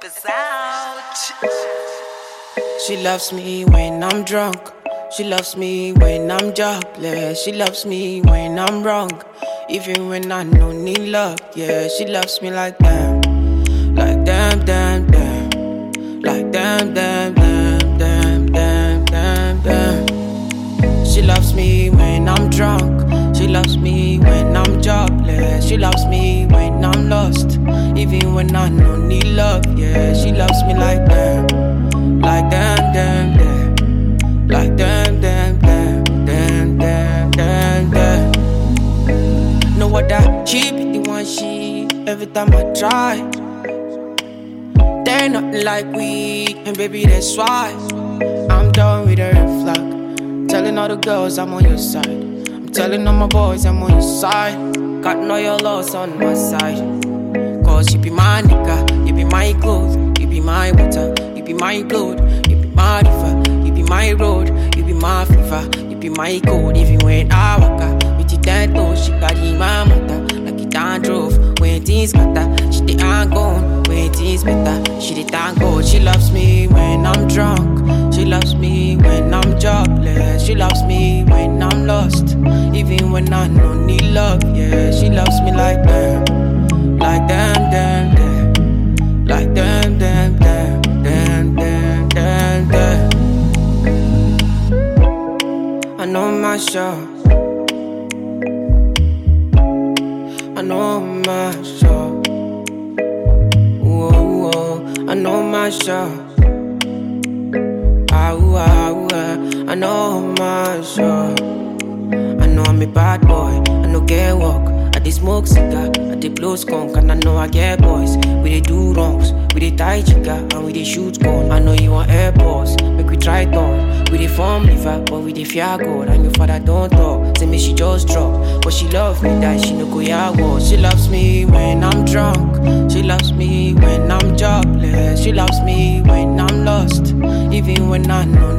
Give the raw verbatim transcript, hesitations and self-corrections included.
Peppers out. She loves me when I'm drunk. She loves me when I'm jobless. She loves me when I'm wrong, even when I don't need love. Yeah, she loves me like damn, like damn, damn, damn, like damn, damn, damn, damn, damn, damn, damn. She loves me when I'm drunk. She loves me when I'm jobless. She loves me when I'm lost, even when I don't need love. Yeah, she loves me like damn, like damn, damn, damn, like damn, damn, damn, damn, damn, damn, damn. Know what that she be the one she every time I try. They're nothing like we, and baby that's why I'm done with her flag. Telling all the girls I'm on your side. I'm telling all my boys I'm on your side. Got no your loss on my side. Cause you be my nigga, you be my clothes, you be my water, you be my blood, you be my river, you be my road, you be my fever, you be my code. Even when I walk out with the dead toes, she carry my mother like it done drove. When things scatter, she the ain't gone. When things better, she the thank God. She loves me when I'm drunk. She loves me when I'm jobless. She loves me when I'm lost, even when I don't need love. Yeah, she loves me like damn, like damn, damn, damn, like damn, damn, damn, damn, damn, damn, damn. I know my show. I know my show. Whoa, whoa. I know my show. Ah, ooh, ah, ooh, ah. I know my show. I know I'm a bad boy. I know get walk. I dey smoke cigar. I dey blow skunk. And I know I get boys. We dey do wrongs. We dey tie chica. And we dey shoot gun. I know you want airports. Make we try talk. We dey form liver. But we dey fear God. And your father don't talk. Say me she just drop. But she love me that she no go ya war. She loves me when I'm drunk. She loves me when I'm jobless. She loves me when I'm lost, even when I know